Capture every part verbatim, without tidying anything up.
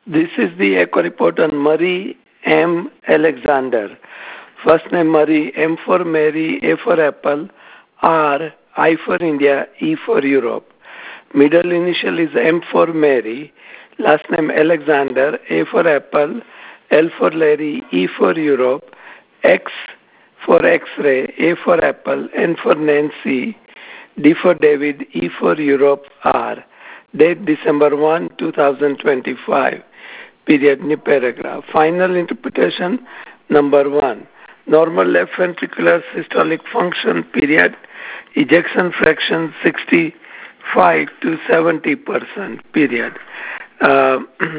This is the echo report on Murray M. Alexander. First name Murray, M for Mary, A for Apple, R, I for India, E for Europe. Middle initial is M for Mary. Last name Alexander, A for Apple, L for Larry, E for Europe, X for X-ray, A for Apple, N for Nancy, D for David, E for Europe, R. Date December first, two thousand twenty-five. Period, new paragraph. Final interpretation, number one. Normal left ventricular systolic function, period. Ejection fraction sixty-five to seventy percent, period. Uh,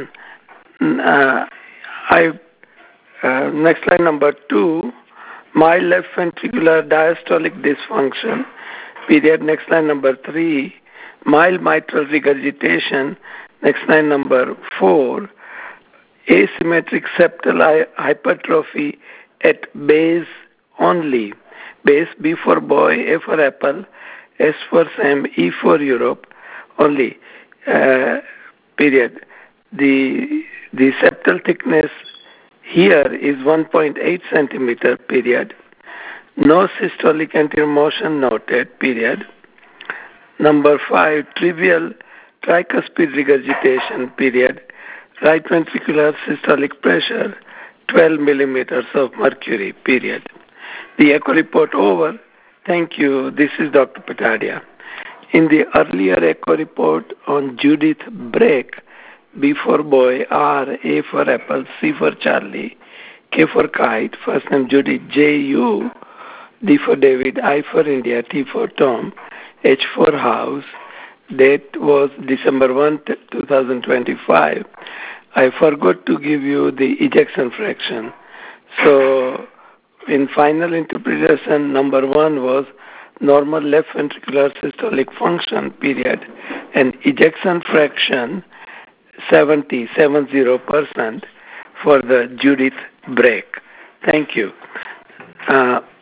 uh, I, uh, next line number two. Mild left ventricular diastolic dysfunction, period. Next line number three. Mild mitral regurgitation, next line number four. Asymmetric septal hypertrophy at base only. Base, B for boy, A for apple, S for Sam, E for Europe only. Uh, period. The the septal thickness here is one point eight centimeter. Period. No systolic anterior motion noted. Period. Number five, trivial tricuspid regurgitation. Period. Right ventricular systolic pressure, twelve millimeters of mercury, period. The echo report over. Thank you. This is Doctor Patadia. In the earlier echo report on Judith Brake, B for boy, R, A for apple, C for Charlie, K for kite, first name Judith, J, U, D for David, I for India, T for Tom, H for house. Date was December first, two thousand twenty-five. I forgot to give you the ejection fraction. So in final interpretation, number one was normal left ventricular systolic function, period, and ejection fraction seventy, seventy percent for the Judith Brake. Thank you. Uh,